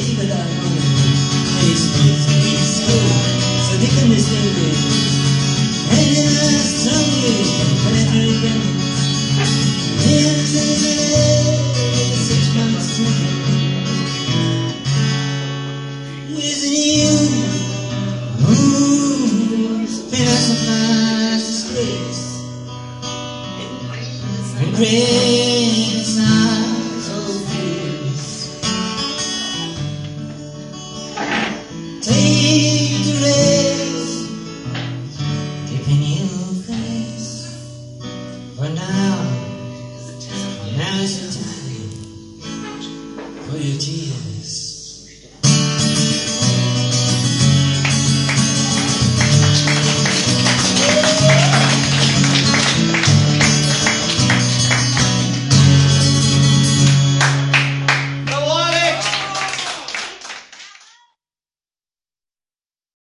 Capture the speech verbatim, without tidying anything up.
crazy without money. They supposed to be school, so they couldn't stay there. And then I told you, but I drew them. This is it, six months time. With you, ooh, philosophize the space and criticize all fears. Take the race, deep in your face. For now, now is the time for your tears.